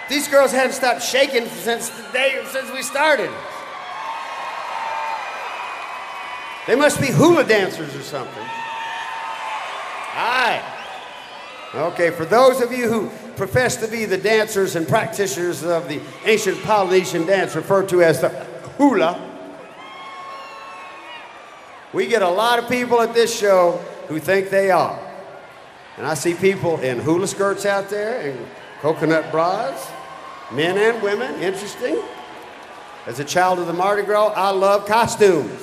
These girls haven't stopped shaking since we started. They must be hula dancers or something. All right. Okay, for those of you who profess to be the dancers and practitioners of the ancient Polynesian dance referred to as the hula, we get a lot of people at this show who think they are. And I see people in hula skirts out there and coconut bras, men and women, interesting. As a child of the Mardi Gras, I love costumes.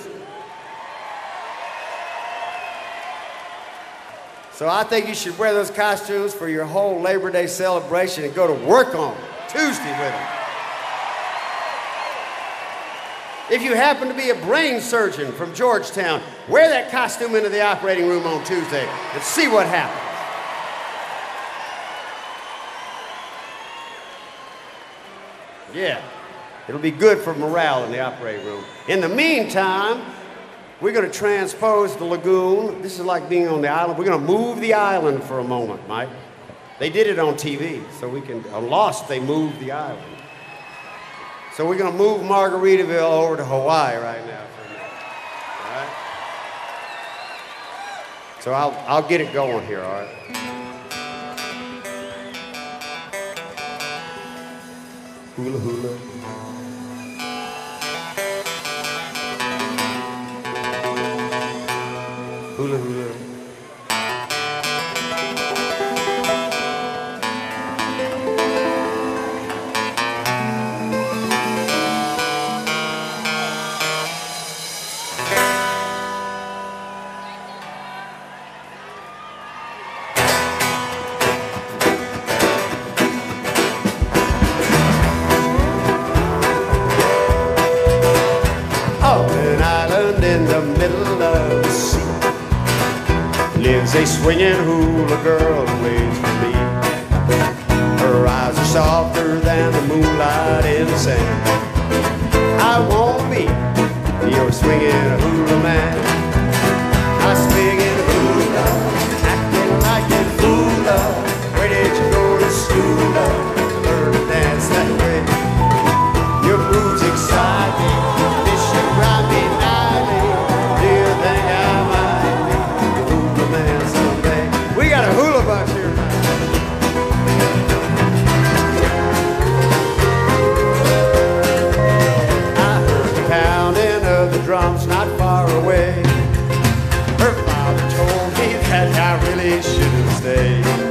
So I think you should wear those costumes for your whole Labor Day celebration and go to work on Tuesday with them. If you happen to be a brain surgeon from Georgetown, wear that costume into the operating room on Tuesday and see what happens. Yeah, it'll be good for morale in the operating room. In the meantime, we're going to transpose the lagoon. This is like being on the island. We're going to move the island for a moment, Mike. They did it on TV, so we can, on Lost, they moved the island. So we're going to move Margaritaville over to Hawaii right now for a minute, all right? So I'll get it going here, all right? Hula hula. Hula hula. On an island in the middle of the sea lives a swinging hula girl who waits for me. Her eyes are softer than the moonlight in the sand. I won't be your swinging hula man. I swinging hula, acting like a hula. Where did you go to school? Learn to dance that way. Your moves excite me. This should drive me nightly. Do you think I might be the hula man someday? We got a hula bunch here tonight. I heard the pounding of the drums not far away. Her father told me that I really shouldn't stay.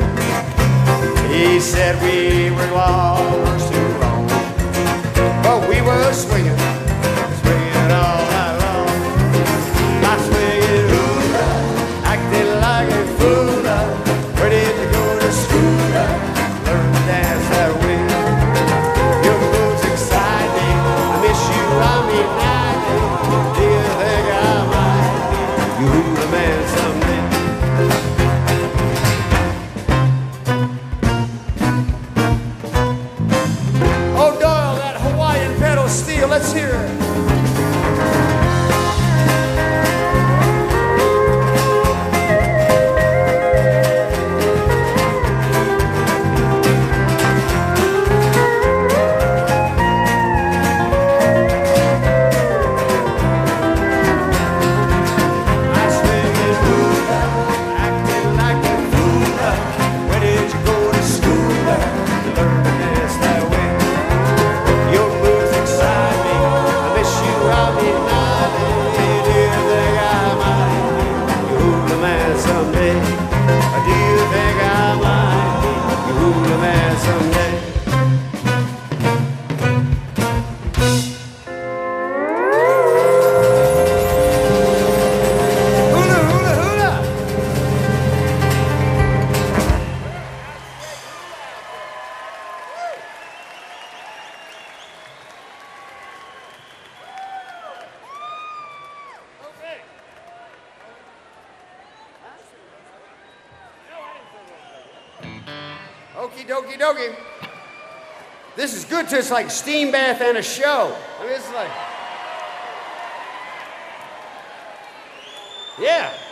He said we were lost too wrong, but we were swinging, swinging all night long. I swinging hula, acting like a fool. Where did you go to school? Learn to dance that way. Your moves excite me. I miss you, I mean nightly. Do you think I might be your hula man someday? Oh, Doyle, that Hawaiian pedal steel, let's hear it. I swinging hula, acting like a fool. Where did you go to school? Learn to dance that way. Your moves excite me. I miss you, I'll be nightly. Do you think I might be your hula man someday? Or do you think I might be your hula man someday? Hula, hula, hula! Okie dokie dokie. This is good to, it's like steam bath and a show. I mean, it's like, yeah.